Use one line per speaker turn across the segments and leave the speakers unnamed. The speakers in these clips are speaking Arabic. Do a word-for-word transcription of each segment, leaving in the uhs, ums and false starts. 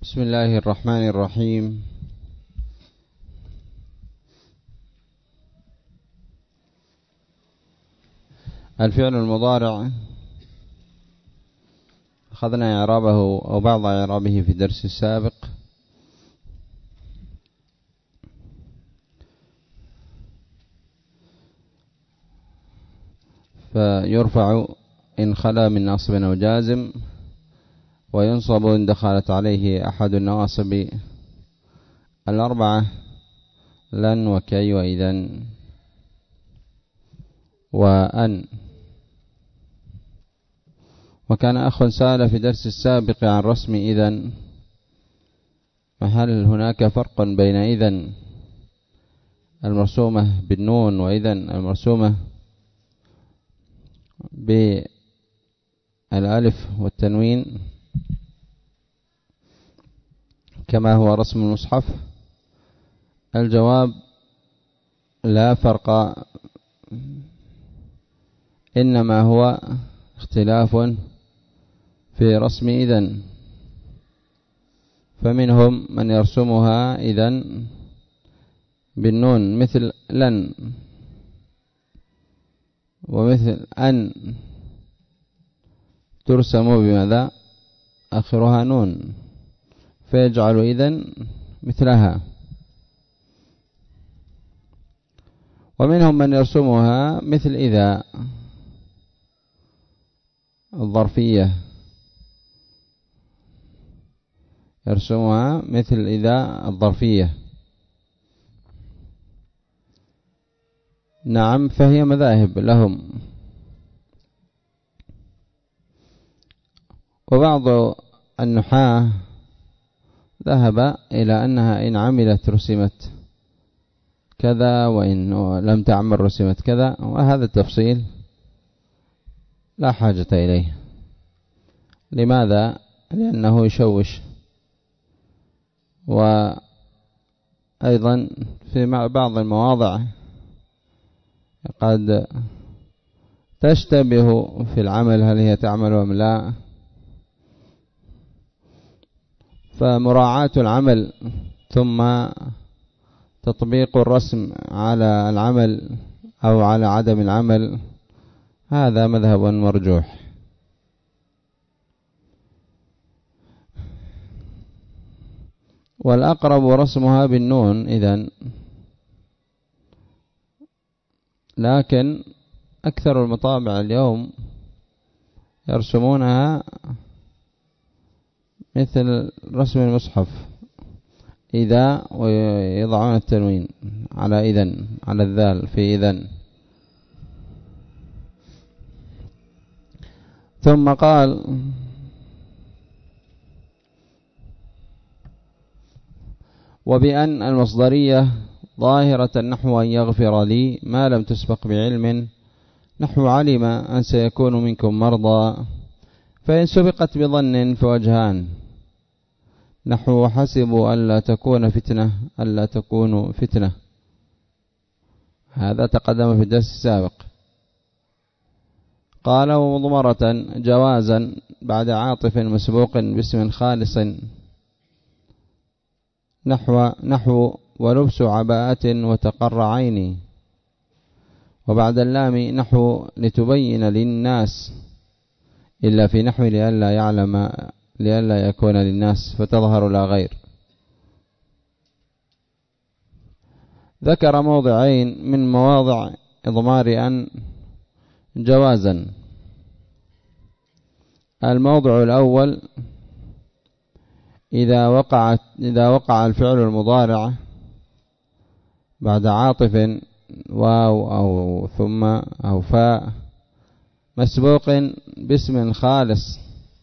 بسم الله الرحمن الرحيم. الفعل المضارع أخذنا إعرابه أو بعض إعرابه في الدرس السابق. فيرفع إن خلا من ناصب أو جازم، وينصب إن دخلت عليه أحد النواصب الأربعة لن وكي وإذن وأن. وكان أخ سأل في درس السابق عن رسم إذن، فهل هناك فرق بين إذن المرسومة بالنون وإذن المرسومة بالألف والتنوين كما هو رسم المصحف؟ الجواب لا فرق، إنما هو اختلاف في رسم إذن. فمنهم من يرسمها إذن بالنون مثل لن، ومثل أن ترسم بماذا؟ آخرها نون، فيجعل إذن مثلها. ومنهم من يرسمها مثل إذا الظرفية، يرسمها مثل إذا الظرفية. نعم، فهي مذاهب لهم. وبعض النحاة ذهب إلى أنها إن عملت رسمت كذا، وإن لم تعمل رسمت كذا، وهذا التفصيل لا حاجة إليه. لماذا؟ لأنه يشوش. وأيضا في بعض المواضع قد تشتبه في العمل، هل هي تعمل أم لا؟ فمراعاة العمل ثم تطبيق الرسم على العمل أو على عدم العمل، هذا مذهب مرجوح. والأقرب رسمها بالنون إذن، لكن أكثر المطابع اليوم يرسمونها مثل رسم المصحف إذا، ويضعون التنوين على إذن، على الذال في إذن. ثم قال: وبأن المصدرية ظاهرة نحو أن يغفر لي ما لم تسبق بعلم، نحو علم أن سيكون منكم مرضى، فإن سبقت بظن فوجهان، نحو حسبوا ألا تكون فتنة ألا تكون فتنة. هذا تقدم في الدرس السابق. قال: ومضمرة جوازا بعد عاطف مسبوق باسم خالص، نحو نحو ولبس عباءة وتقر عيني، وبعد اللام نحو لتبين للناس، إلا في نحو لئلا يعلم لئلا يكون للناس فتظهر لا غير. ذكر موضعين من مواضع إضمار أن جوازا. الموضع الأول: إذا وقعت إذا وقع الفعل المضارع بعد عاطف واو أو ثم أو فاء مسبوق باسم خالص،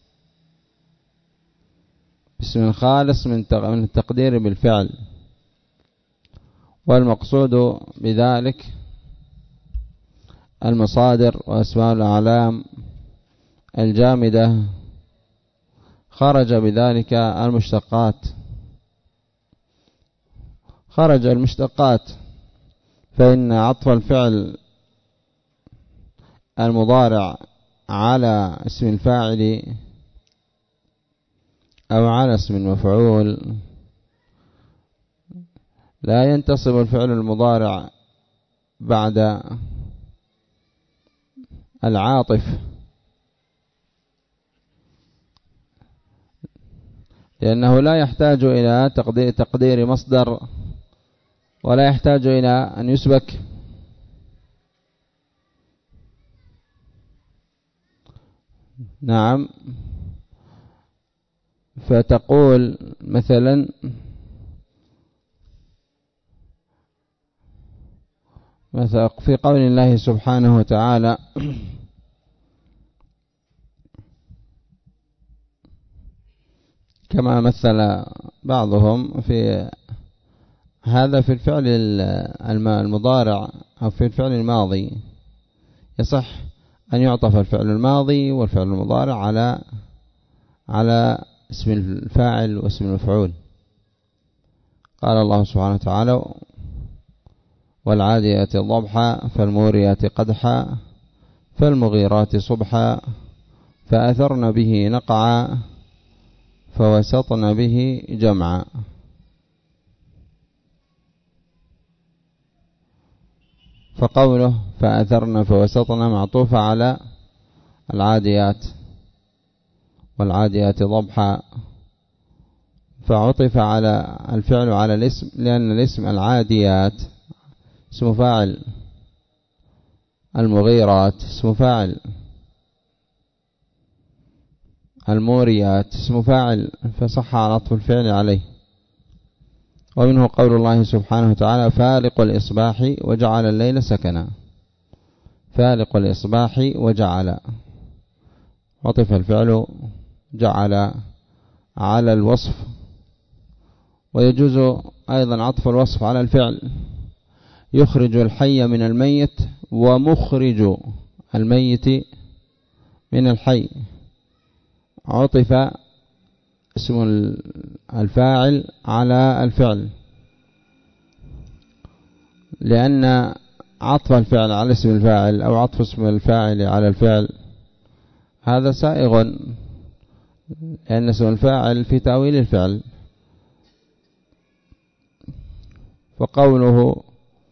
باسم خالص من التقدير بالفعل، والمقصود بذلك المصادر وأسماء الأعلام الجامدة، خرج بذلك المشتقات خرج المشتقات فإن عطف الفعل المضارع على اسم الفاعل أو على اسم المفعول لا ينتصب الفعل المضارع بعد العاطف، لأنه لا يحتاج إلى تقدير مصدر ولا يحتاج إلى أن يسبك. نعم، فتقول مثلا مثلا في قول الله سبحانه وتعالى كما مثل بعضهم في هذا في الفعل المضارع أو في الفعل الماضي، يصح أن يعطف الفعل الماضي والفعل المضارع على على اسم الفاعل واسم المفعول. قال الله سبحانه وتعالى والعاديات ضبحا فالموريات قدحا فالمغيرات صبحا فأثرن به نقعا فوسطن به جمعا. فقوله فأثرن فوسطن معطوفة على العاديات والعاديات ضبحا، فعطف على الفعل على الاسم لأن الاسم العاديات اسم فاعل، المغيرات اسم فاعل، الموريات اسم فاعل، فصح عطف الفعل عليه. ومنه قول الله سبحانه وتعالى فالق الإصباح وجعل الليل سكنا، فالق الإصباح وجعل، عطف الفعل جعل على الوصف. ويجوز أيضا عطف الوصف على الفعل، يخرج الحي من الميت ومخرج الميت من الحي، عطف اسم الفاعل على الفعل، لأن عطف الفعل على اسم الفاعل أو عطف اسم الفاعل على الفعل هذا سائغ، لأن اسم الفاعل في تأويل الفعل. فقوله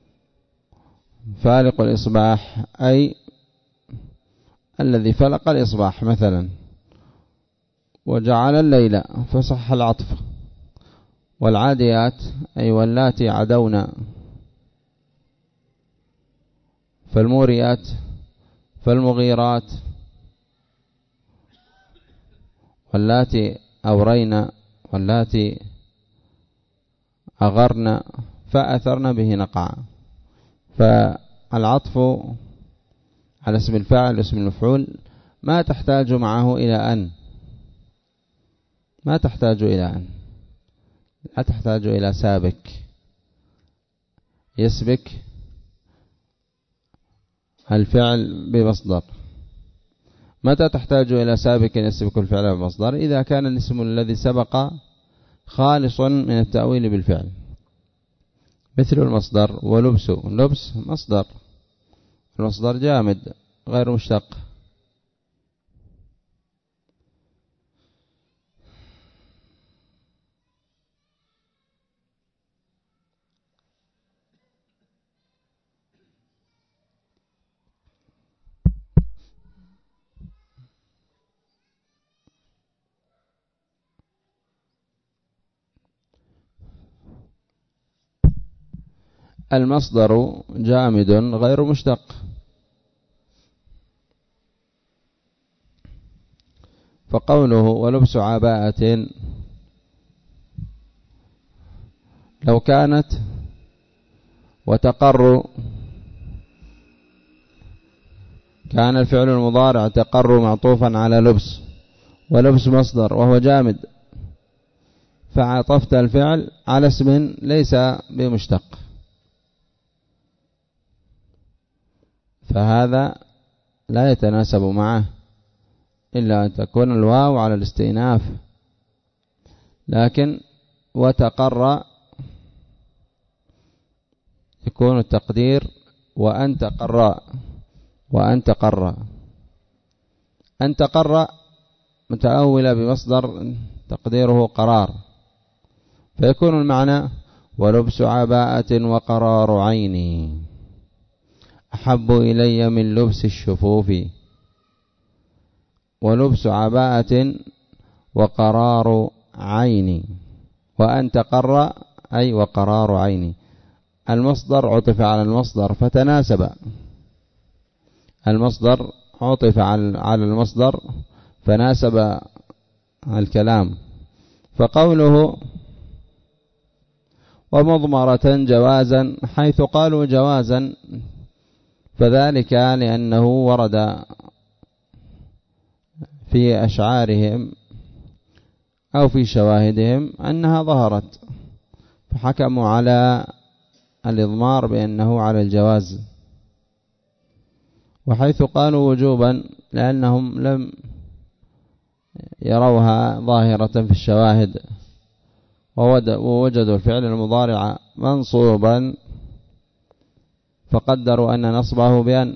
فالق الإصباح أي الذي فلق الإصباح مثلا، وجعل الليل فصح العطف. والعاديات أي واللاتي عدونا، فالموريات فالمغيرات واللاتي أورينا واللاتي أغرنا فأثرنا به نقعا. فالعطف على اسم الفاعل واسم المفعول ما تحتاج معه إلى أن ما تحتاج إلى أن لا تحتاج إلى سابك يسبك الفعل بمصدر. متى تحتاج إلى سابق يسبق الفعل بمصدر؟ إذا كان الاسم الذي سبق خالص من التأويل بالفعل، مثل المصدر ولبس، لبس مصدر، المصدر جامد غير مشتق. المصدر جامد غير مشتق، فقوله ولبس عباءة لو كانت وتقر كان الفعل المضارع تقر معطوفا على لبس، ولبس مصدر وهو جامد، فعطفت الفعل على اسم ليس بمشتق، فهذا لا يتناسب معه إلا أن تكون الواو على الاستئناف. لكن وتقر يكون التقدير وأنت قراء، وأنت قراء، أنت قراء متأولة بمصدر تقديره قرار، فيكون المعنى ولبس عباءة وقرار عيني أحب إلي من لبس الشفوف. ولبس عباءة وقرار عيني، وأن تقر أي وقرار عيني. المصدر عطف على المصدر فتناسب، المصدر عطف على المصدر فناسب الكلام. فقوله ومضمرة جوازا، حيث قالوا جوازا فذلك لأنه ورد في أشعارهم أو في شواهدهم أنها ظهرت، فحكموا على الإضمار بأنه على الجواز. وحيث قالوا وجوبا لأنهم لم يروها ظاهرة في الشواهد، ووجدوا الفعل المضارع منصوبا فقدروا أن نصبه بأن،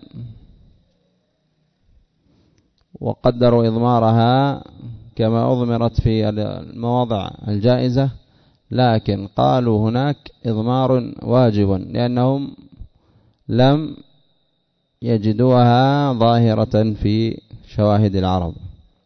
وقدروا إضمارها كما أضمرت في المواضع الجائزة، لكن قالوا هناك إضمار واجب لأنهم لم يجدوها ظاهرة في شواهد العرب.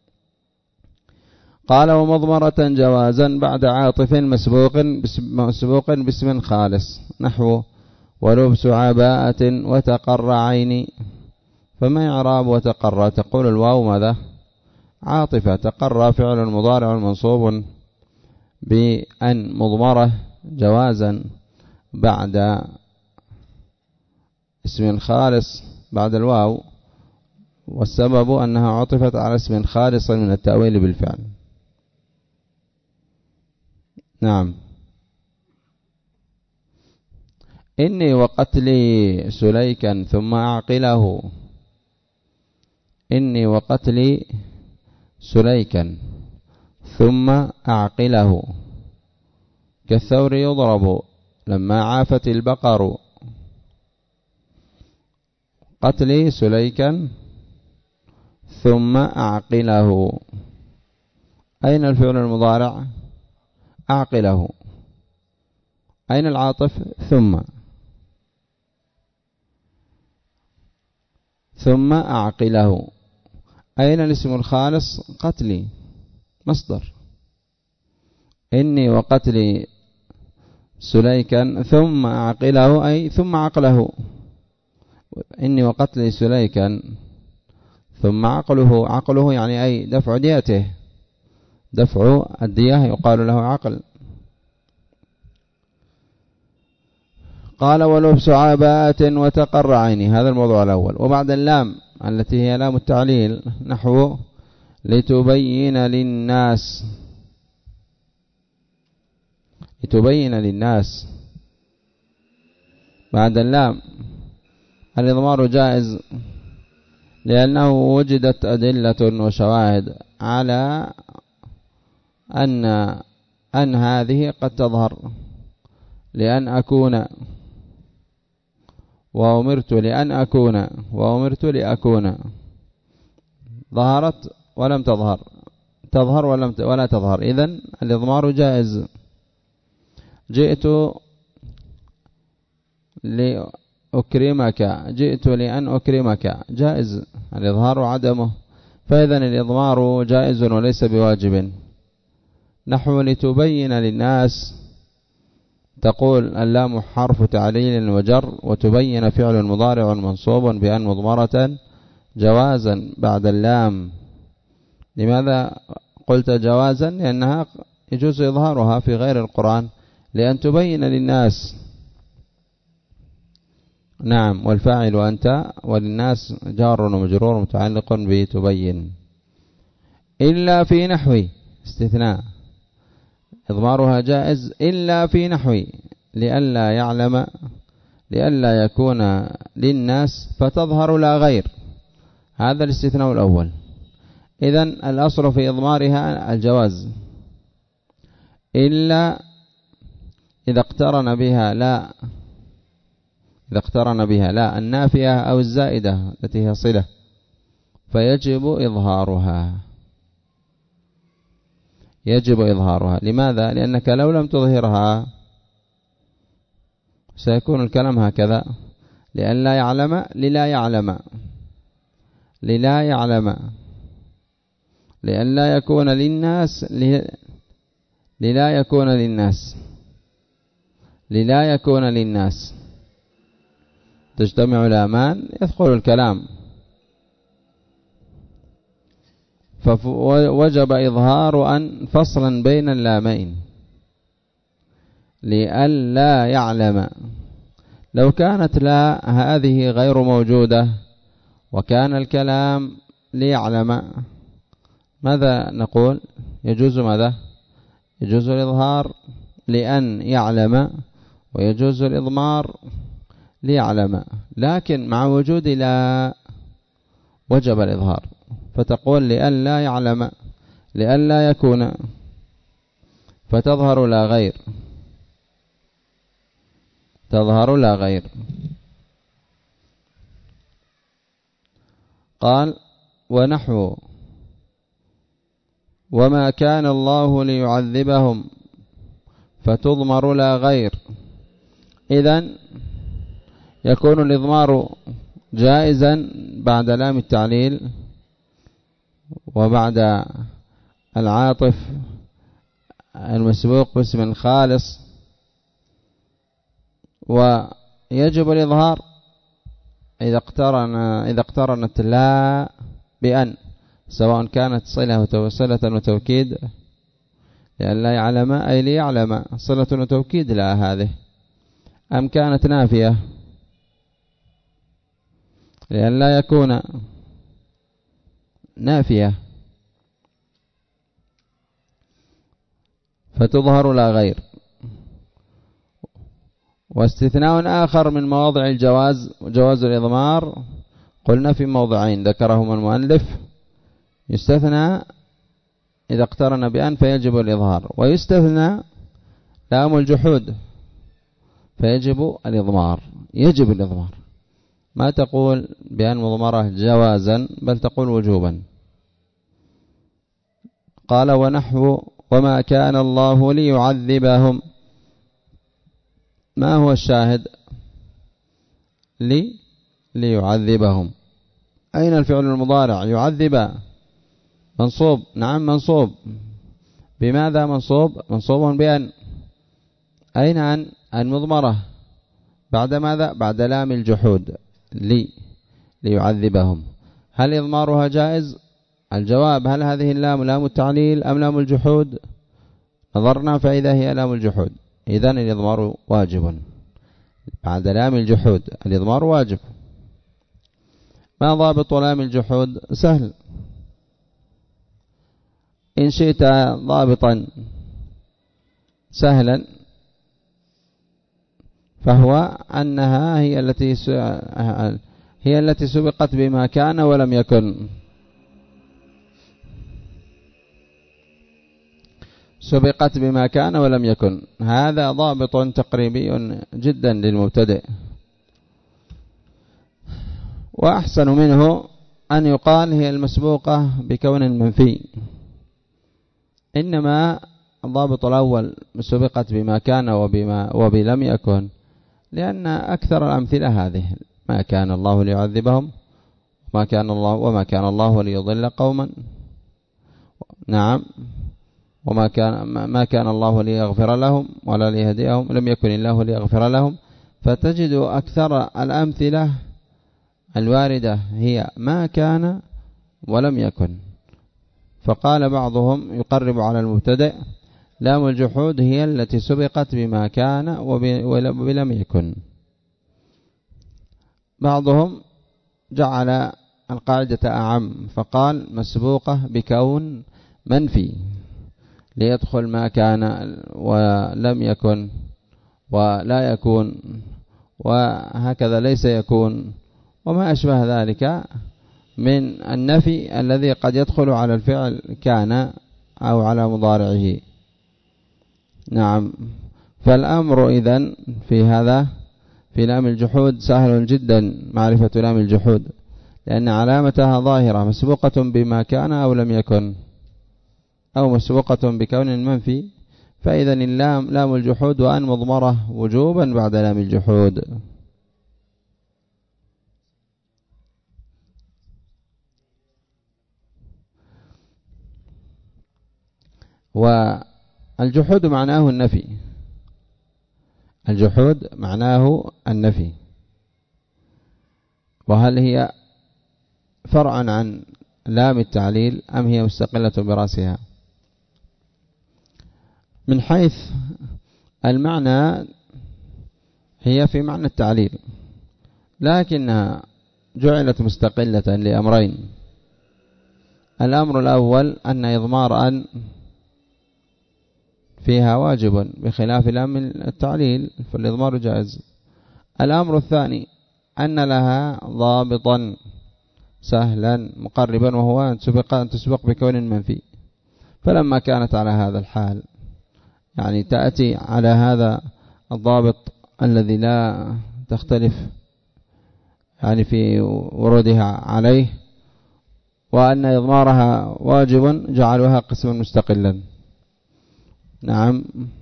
قال ومضمرة جوازا بعد عاطف مسبوق مسبوق باسم خالص، نحو ولبس عباءة وتقر عيني. فما إعراب وتقر؟ تقول الواو ماذا؟ عاطفة. تقر فعل مضارع منصوب بأن مضمرة جوازا بعد اسم خالص بعد الواو، والسبب أنها عطفت على اسم خالص من التأويل بالفعل. نعم. إني وقتلي سليكا ثم أعقله، إني وقتلي سليكا ثم أعقله، كالثور يضرب لما عافت البقر. قتلي سليكا ثم أعقله، أين الفعل المضارع؟ أعقله. أين العاطف؟ ثم. ثم أعقله. أين الاسم الخالص؟ قتلي مصدر. إني وقتلي سليكا ثم أعقله أي ثم عقله. إني وقتلي سليكا ثم عقله، عقله يعني أي دفع ديته، دفع الدية يقال له عقل. قال ولبس عباءة وتقر عيني، هذا الموضوع الأول. وبعد اللام التي هي لام التعليل نحو لتبين للناس، لتبين للناس بعد اللام الإضمار جائز، لأنه وجدت أدلة وشواهد على أن أن هذه قد تظهر، لأن أكون وأمرت لأن أكون وأمرت لأكون، ظهرت ولم تظهر، تظهر ولم ولا تظهر، إذن الإضمار جائز. جئت لأكرمك، جئت لأن أكرمك، جائز الإظهار عدمه، فإذن الإضمار جائز وليس بواجب. نحو لتبين للناس، تقول اللام حرف تعليل وجر، وتبين فعل مضارع منصوب بأن مضمرة جوازا بعد اللام. لماذا قلت جوازا؟ لأنها يجوز إظهارها في غير القرآن، لأن تبين للناس. نعم. والفاعل أنت، وللناس جار ومجرور متعلق بتبين. إلا في نحوي، استثناء، إضمارها جائز إلا في نحوي، لئلا يعلم لئلا يكون للناس فتظهر لا غير، هذا الاستثناء الأول. إذن الأصل في إضمارها الجواز، إلا إذا اقترن بها لا إذا اقترن بها لا النافية أو الزائدة التي هي صلة، فيجب إظهارها. يجب إظهارها. لماذا؟ لأنك لو لم تظهرها سيكون الكلام هكذا: لأن لا يعلم للا يعلم للا يعلم لأن لا يكون للناس للا يكون للناس للا يكون للناس تجتمع الآمان يدخل الكلام، فوجب إظهار أن فصلا بين اللامين لئلا يعلم. لو كانت لا هذه غير موجودة وكان الكلام ليعلم ماذا نقول؟ يجوز ماذا؟ يجوز الإظهار لأن يعلم ويجوز الإضمار ليعلم، لكن مع وجود لا وجب الإظهار، فتقول لأن لا يعلم لأن لا يكون، فتظهر لا غير تظهر لا غير. قال: ونحو وما كان الله ليعذبهم فتضمر لا غير. إذن يكون الإضمار جائزا بعد لام التعليل وبعد العاطف المسبوق باسم خالص، ويجب الإظهار إذا اقترن إذا اقترنت لا بأن، سواء كانت صلة صلة وتوكيد، لأن لا يعلم أي ليعلم صلة وتوكيد لا هذه، أم كانت نافية لأن لا يكون نافية، فتظهر لا غير. واستثناء آخر من مواضع الجواز جواز الإضمار قلنا في موضعين ذكرهما المؤلف: يستثنى إذا اقترن بأن فيجب الإظهار، ويستثنى لام الجحود فيجب الإضمار. يجب الإضمار، ما تقول بأن مضمرة جوازا بل تقول وجوبا. قال: ونحو وما كان الله ليعذبهم. ما هو الشاهد؟ لي ليعذبهم. أين الفعل المضارع؟ يعذب منصوب. نعم منصوب. بماذا منصوب؟ منصوب بأن. أين أن؟ أن مضمرة بعد ماذا؟ بعد لام الجحود. لي ليعذبهم. هل إضمارها جائز؟ الجواب: هل هذه اللام لام التعليل أم لام الجحود؟ نظرنا فإذا هي لام الجحود، إذن الإضمار واجب بعد لام الجحود. الإضمار واجب. ما ضابط لام الجحود؟ سهل، إن شئت ضابطا سهلا فهو أنها هي التي هي التي سبقت بما كان ولم يكن. سبقت بما كان ولم يكن، هذا ضابط تقريبي جدا للمبتدئ. وأحسن منه أن يقال هي المسبوقة بكون منفي، إنما الضابط الأول سبقت بما كان وبما وبلم يكن، لأن أكثر الأمثلة هذه: ما كان الله ليعذبهم وما كان الله وما كان الله ليضل قوما. نعم. وما كان ما كان الله ليغفر لهم ولا ليهديهم، لم يكن الله ليغفر لهم. فتجد أكثر الأمثلة الواردة هي ما كان ولم يكن. فقال بعضهم يقرب على المبتدئ: لام الجحود هي التي سبقت بما كان وبلم يكن. بعضهم جعل القاعدة أعم فقال مسبوقة بكون منفي ليدخل ما كان ولم يكن ولا يكون وهكذا ليس يكون وما أشبه ذلك من النفي الذي قد يدخل على الفعل كان أو على مضارعه. نعم. فالأمر إذن في هذا في لام الجحود سهل جدا معرفة لام الجحود، لأن علامتها ظاهرة مسبوقة بما كان أو لم يكن. أو مسبوقة بكون منفي، فإذا اللام لام الجحود وأن مضمرة وجوبا بعد لام الجحود. والجحود معناه النفي، الجحود معناه النفي، وهل هي فرع عن لام التعليل أم هي مستقلة برأسها؟ من حيث المعنى هي في معنى التعليل، لكنها جعلت مستقلة لأمرين. الأمر الأول أن إضمار أن فيها واجب بخلاف لام التعليل، فالإضمار جائز. الأمر الثاني أن لها ضابطا سهلا مقربا، وهو أن تسبق بكون منفي. فلما كانت على هذا الحال، يعني تأتي على هذا الضابط الذي لا تختلف يعني في ورودها عليه، وأن إضمارها واجب، جعلوها قسما مستقلا. نعم،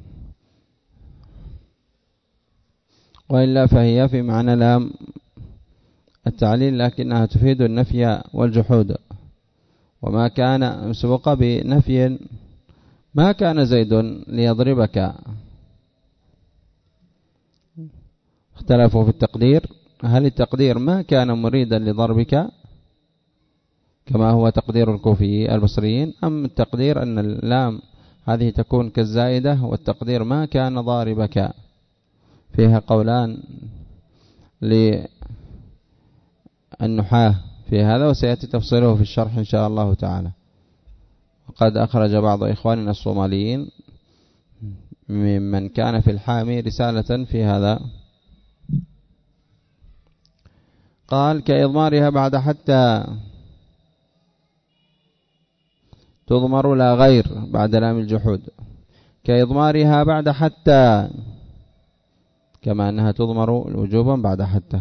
وإلا فهي في معنى لام التعليل، لكنها تفيد النفي والجحود. وما كان مسبوق بنفي، ما كان زيد ليضربك، اختلفوا في التقدير، هل التقدير ما كان مريدا لضربك كما هو تقدير الكوفي البصريين، أم التقدير أن اللام هذه تكون كالزائدة، والتقدير ما كان ضاربك؟ فيها قولان للنحاة في هذا، وسيأتي تفصيله في الشرح إن شاء الله تعالى. وقد أخرج بعض إخواننا الصوماليين ممن كان في الحامي رسالة في هذا، قال كإضمارها بعد حتى تضمر لا غير بعد لام الجحود، كإضمارها بعد حتى، كما أنها تضمر وجوبا بعد حتى.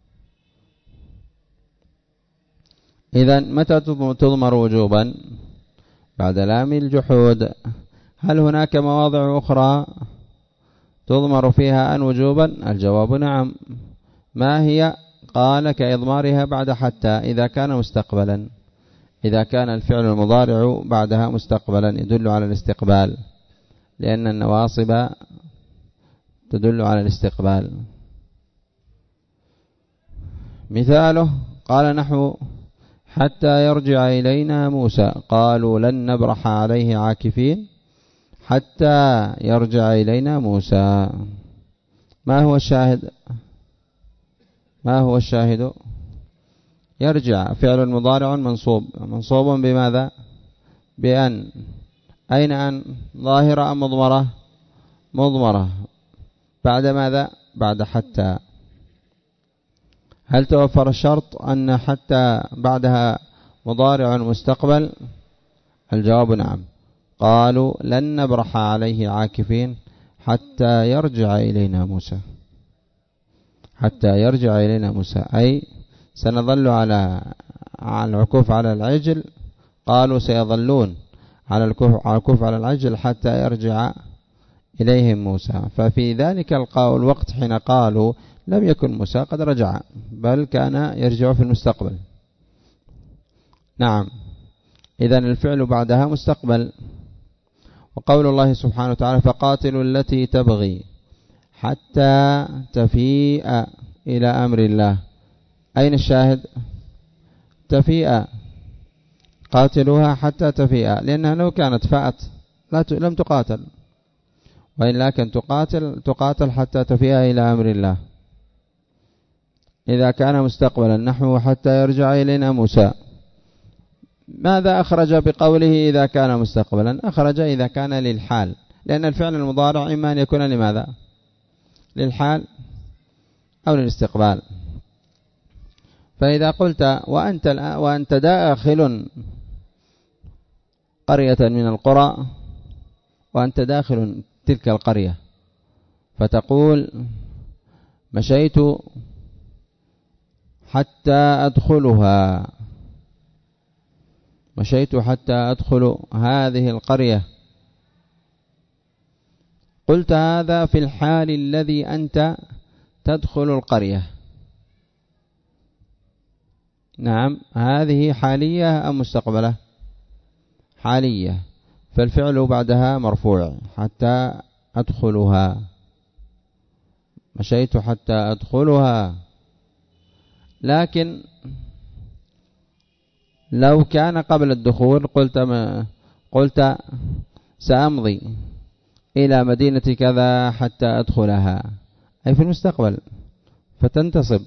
إذن متى تضمر وجوبا؟ بعد لام الجحود. هل هناك مواضع أخرى تضمر فيها أن وجوبا؟ الجواب نعم. ما هي؟ قال كإضمارها بعد حتى إذا كان مستقبلا، إذا كان الفعل المضارع بعدها مستقبلا يدل على الاستقبال، لأن النواصب تدل على الاستقبال. مثاله قال نحو حتى يرجع إلينا موسى، قالوا لن نبرح عليه عاكفين حتى يرجع إلينا موسى. ما هو الشاهد؟ ما هو الشاهد؟ يرجع فعل مضارع منصوب، منصوب بماذا؟ بأن. أين أن؟ ظاهرة أم مضمرة؟ مضمرة. بعد ماذا؟ بعد حتى. هل توفر الشرط أن حتى بعدها مضارع مستقبل؟ الجواب نعم. قالوا لن نبرح عليه عاكفين حتى يرجع إلينا موسى، حتى يرجع إلينا موسى، أي سنظل على العكوف على العجل. قالوا سيظلون على العكوف على العجل حتى يرجع إليهم موسى. ففي ذلك الوقت حين قالوا لم يكن موسى قد رجع، بل كان يرجع في المستقبل. نعم، إذن الفعل بعدها مستقبل. وقول الله سبحانه وتعالى فقاتلوا التي تبغي حتى تفيء إلى أمر الله، أين الشاهد؟ تفيء، قاتلوها حتى تفيء، لأنها لو كانت فأت لا ت... لم تقاتل، وإلا كان تقاتل تقاتل حتى تفيء إلى أمر الله. إذا كان مستقبلا نحو حتى يرجع إلينا موسى، ماذا أخرج بقوله إذا كان مستقبلا؟ أخرج إذا كان للحال، لأن الفعل المضارع إما أن يكون لماذا؟ للحال أو للاستقبال. فإذا قلت وأنت, وأنت داخل قرية من القرى، وأنت داخل تلك القرية، فتقول مشيت حتى أدخلها، مشيت حتى أدخل هذه القرية. قلت هذا في الحال الذي أنت تدخل القرية. نعم، هذه حالية أم مستقبلة؟ حالية، فالفعل بعدها مرفوع حتى أدخلها. مشيت حتى أدخلها. لكن لو كان قبل الدخول قلت ما قلت سأمضي إلى مدينة كذا حتى أدخلها، أي في المستقبل، فتنتصب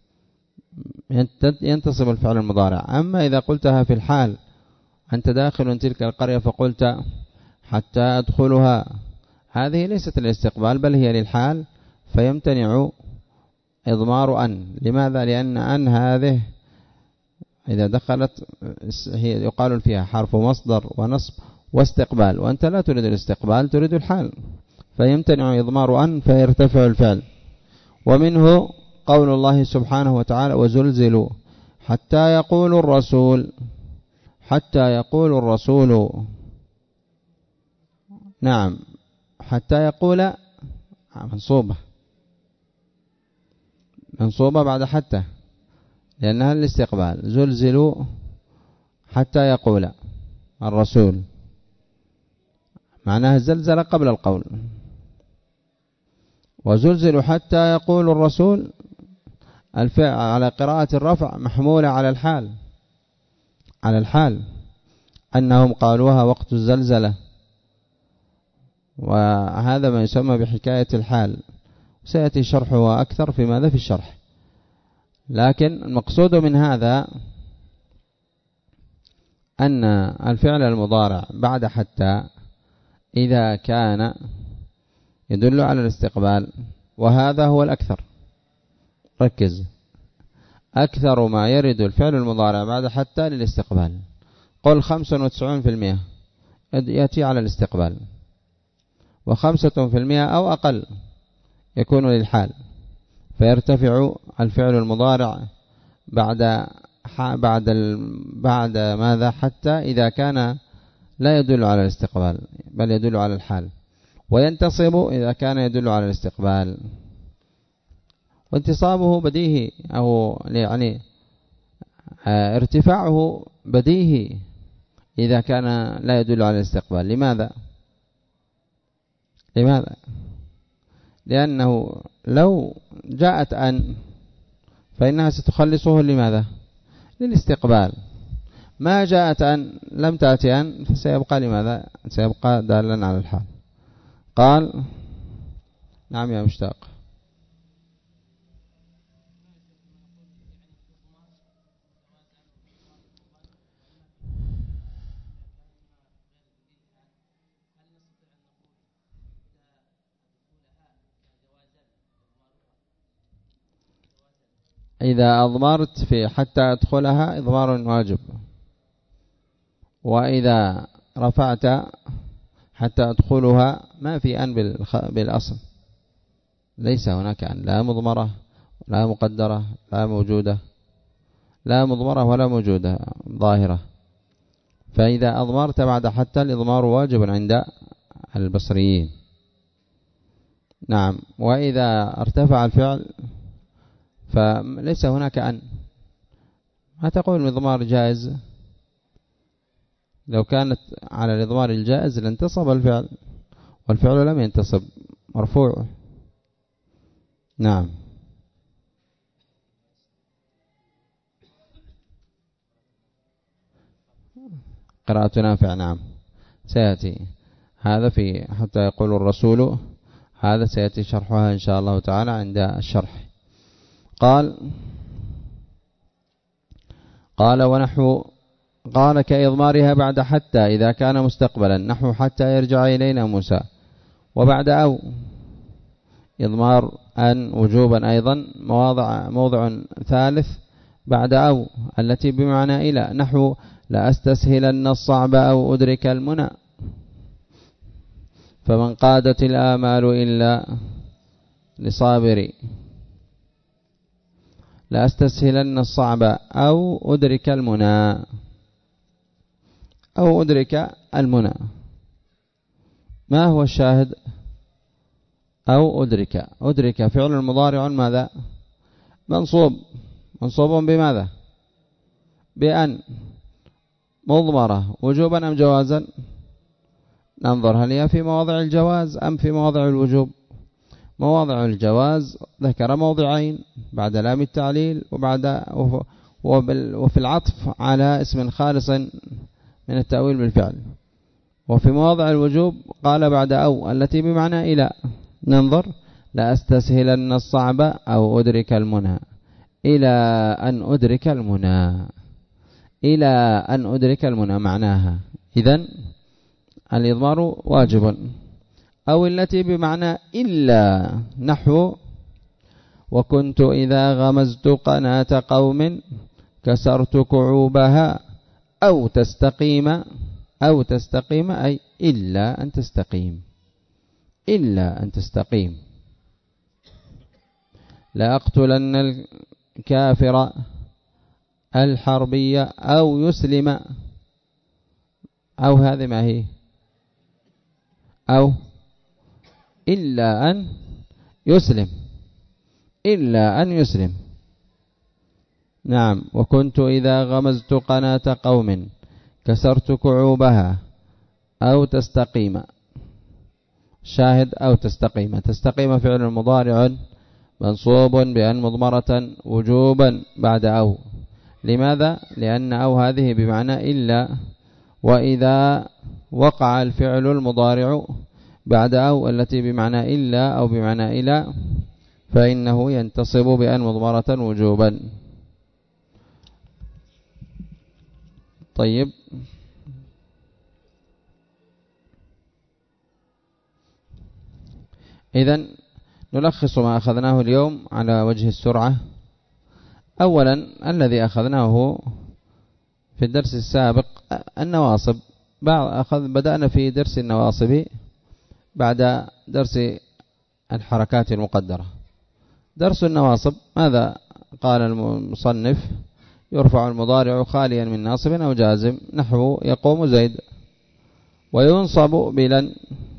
ينتصب الفعل المضارع. أما إذا قلتها في الحال أنت داخل تلك القرية فقلت حتى أدخلها، هذه ليست الاستقبال بل هي للحال، فيمتنع إضمار أن. لماذا؟ لأن أن هذه إذا دخلت هي يقال فيها حرف مصدر ونصب واستقبال، وأنت لا تريد الاستقبال تريد الحال، فيمتنع إضمار أن فيرتفع الفعل. ومنه قول الله سبحانه وتعالى وزلزلوا حتى يقول الرسول. حتى يقول الرسول، نعم، حتى يقول منصوبة منصوبة بعد حتى لأنها الاستقبال. زلزلوا حتى يقول الرسول معناها الزلزلة قبل القول، وزلزلوا حتى يقول الرسول الفعل على قراءة الرفع محمولة على الحال، على الحال أنهم قالوها وقت الزلزلة، وهذا ما يسمى بحكاية الحال، سيأتي شرحه أكثر في ماذا في الشرح. لكن المقصود من هذا أن الفعل المضارع بعد حتى إذا كان يدل على الاستقبال، وهذا هو الأكثر، ركز، أكثر ما يرد الفعل المضارع بعد حتى للاستقبال، قل خمسة وتسعون في المئة يأتي على الاستقبال، وخمسة في المئة أو أقل يكون للحال، فيرتفع الفعل المضارع بعد بعد بعد ماذا حتى إذا كان لا يدل على الاستقبال بل يدل على الحال، وينتصب إذا كان يدل على الاستقبال. وانتصابه بديهي أو يعني ارتفاعه بديهي إذا كان لا يدل على الاستقبال. لماذا؟ لماذا؟ لأنه لو جاءت أن فإنها ستخلصه لماذا؟ للاستقبال. ما جاءت أن لم تأتي أن فسيبقى لماذا؟ سيبقى دالا على الحال. قال نعم يا مشتاق. إذا أضمرت في حتى أدخلها إضمار واجب، وإذا رفعت حتى أدخلها ما في أن بالأصل، ليس هناك أن، لا مضمرة لا مقدرة لا موجودة، لا مضمرة ولا موجودة ظاهرة. فإذا أضمرت بعد حتى الإضمار واجب عند البصريين. نعم. وإذا ارتفع الفعل فليس هناك أن، ما تقول الإضمار جائز، لو كانت على الإضمار الجائز لانتصب الفعل، والفعل لم ينتصب مرفوع. نعم. قراءة نافع، نعم سيأتي هذا في حتى يقول الرسول، هذا سيأتي شرحها إن شاء الله تعالى عند الشرح. قال قال ونحو قال كإضمارها بعد حتى إذا كان مستقبلا، نحو حتى يرجع إلينا موسى. وبعد أو إضمار أن وجوبا أيضا، مواضع موضع ثالث بعد أو التي بمعنى إلى، نحو لا أستسهلن الصعب أو أدرك المنى، فمن قادت الآمال إلا لصابري. لا أستسهلن الصعب أو أدرك المنى، أو أدرك المنى. ما هو الشاهد؟ أو أدرك. أدرك فعل المضارع ماذا؟ منصوب. منصوب بماذا؟ بأن مضمرة وجوبا أم جوازا؟ ننظر هل هي في مواضع الجواز أم في مواضع الوجوب. مواضع الجواز ذكر موضعين بعد لام التعليل وبعد وفي العطف على اسم خالص من التأويل بالفعل. وفي مواضع الوجوب قال بعد أو التي بمعنى إلى. ننظر: لا أستسهلن الصعب أو أدرك المنى. إلى أن أدرك المنى. إلى أن أدرك المنى معناها إذن الإضمار واجب. أو التي بمعنى إلا نحو: وكنت إذا غمزت قناة قوم كسرت كعوبها أو تستقيم. أو تستقيم أي إلا أن تستقيم. إلا أن تستقيم. لا أقتلن الكافر الحربية أو يسلم. أو هذه ما هي؟ أو إلا أن يسلم. إلا أن يسلم. نعم. وكنت إذا غمزت قناة قوم كسرت كعوبها أو تستقيم. شاهد: أو تستقيم. تستقيم فعل مضارع منصوب بأن مضمرة وجوبا بعد أو. لماذا؟ لأن أو هذه بمعنى إلا، وإذا وقع الفعل المضارع بعد أو التي بمعنى إلا أو بمعنى إلى فإنه ينتصب بأن مضمرة وجوبا. طيب، إذن نلخص ما أخذناه اليوم على وجه السرعة. أولا الذي أخذناه في الدرس السابق النواصب. أخذ بدأنا في درس النواصب بعد درس الحركات المقدرة. درس النواصب ماذا قال المصنف؟ يرفع المضارع خاليا من ناصب أو جازم نحو: يقوم زيد. وينصب بلن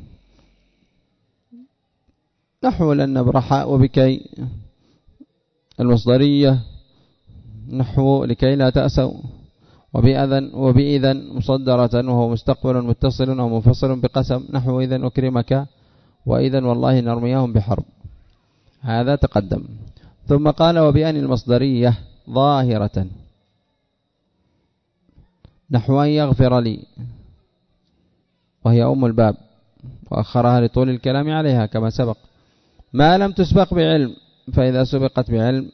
نحو: لن نبرح. وبكي المصدرية نحو: لكي لا تأسوا. وبإذن وبإذن مصدرة وهو مستقبل متصل أو منفصل بقسم نحو: إذن أكرمك. وإذن والله نرميهم بحرب. هذا تقدم. ثم قال: وبأن المصدرية ظاهرة نحو: أن يغفر لي، وهي أم الباب وأخرها لطول الكلام عليها كما سبق. ما لم تسبق بعلم، فإذا سبقت بعلم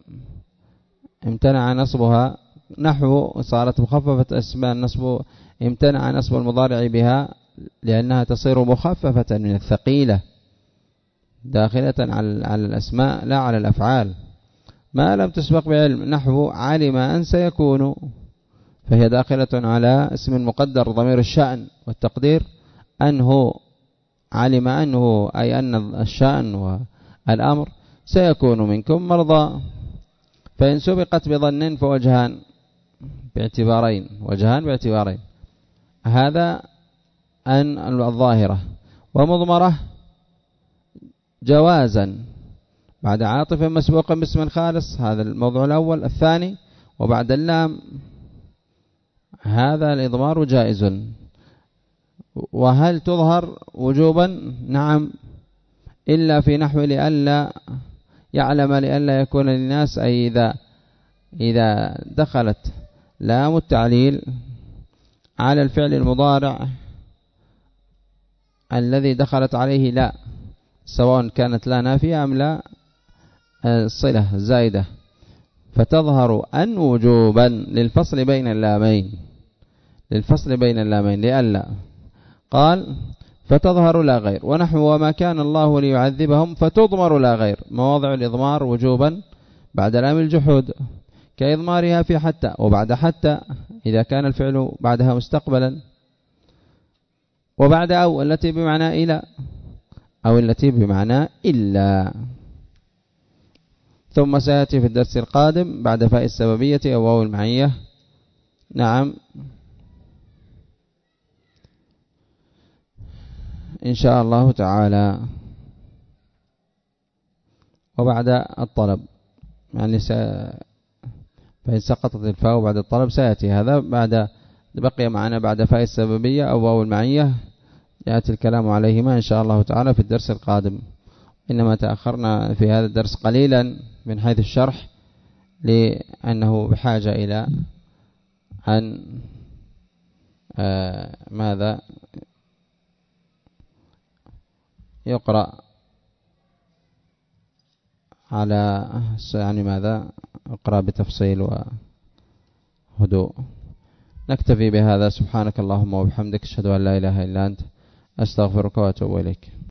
امتنع نصبها نحو: صارت مخففة اسماء النصب. امتنع نصب المضارع بها لأنها تصير مخففة من الثقيلة داخلة على الأسماء لا على الأفعال. ما لم تسبق بعلم نحو: علم أن سيكون، فهي داخلة على اسم مقدر ضمير الشأن والتقدير أنه. علم أنه أي أن الشأن والأمر سيكون منكم مرضى. فإن سبقت بظن فوجهان باعتبارين. وجهان باعتبارين. هذا أن الظاهرة. ومضمرة جوازا بعد عاطف مسبوق باسم خالص، هذا الموضوع الأول. الثاني: وبعد اللام، هذا الإضمار جائز. وهل تظهر وجوبا؟ نعم، إلا في نحو: لئلا يعلم لئلا يكون للناس. أي إذا إذا دخلت لام التعليل على الفعل المضارع الذي دخلت عليه لا، سواء كانت لا نافية أم لا صلة زائدة، فتظهر أن وجوبا للفصل بين اللامين. للفصل بين اللامين لئلا. قال: فتظهر لا غير. ونحو: وما كان الله ليعذبهم فتضمر لا غير. مواضع الإضمار وجوبا بعد لام الجحود كإضمارها في حتى وبعد حتى إذا كان الفعل بعدها مستقبلا. وبعد أو التي بمعنى إلى أو التي بمعنى إلا. ثم سيأتي في الدرس القادم بعد فاء السببية أو واو المعية. نعم، إن شاء الله تعالى. وبعد الطلب يعني س... فإن سقطت الفاء بعد الطلب سيأتي هذا بعد، بقي معنا بعد فاء السببية أو واو المعية يأتي الكلام عليهما إن شاء الله تعالى في الدرس القادم. إنما تأخرنا في هذا الدرس قليلا من حيث الشرح لأنه بحاجة إلى أن آه ماذا يقرأ على يعني ماذا اقرأ بتفصيل وهدوء. نكتفي بهذا. سبحانك اللهم وبحمدك، أشهد أن لا إله إلا أنت، أستغفرك وأتوب إليك.